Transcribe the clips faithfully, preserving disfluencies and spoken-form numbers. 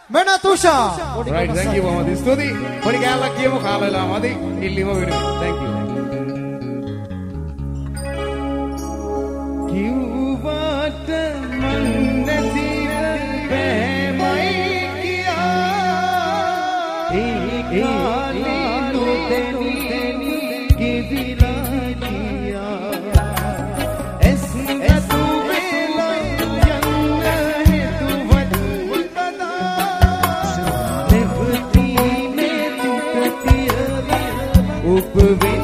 මෙන්න තුෂා. right thank you මොහොමද ස්තුතියි. පොඩි කැලක් කියමු කාලෙලා මදි. ඉල්ලීම විදිහට thank you. කිව්වට මන් නැති බෑමයි කියා. ඒ කාලේ නොදෙනි කිවිලා කියා. එස් එතු වෙලා යන්න හේතුවත් බදා. දෙවති මේ තුක තියලා උපවෙන්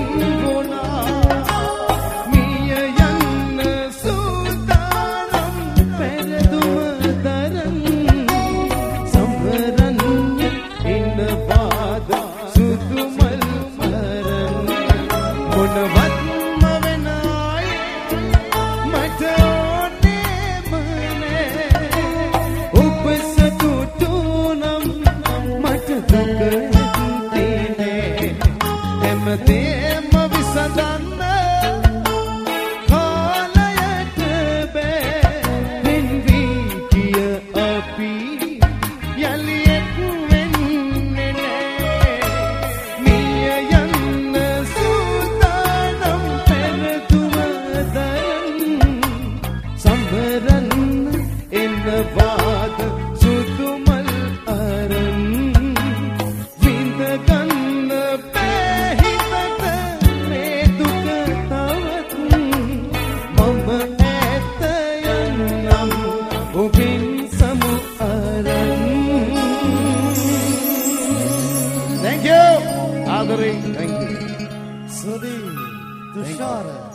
Thank you. Sudi, Tushar.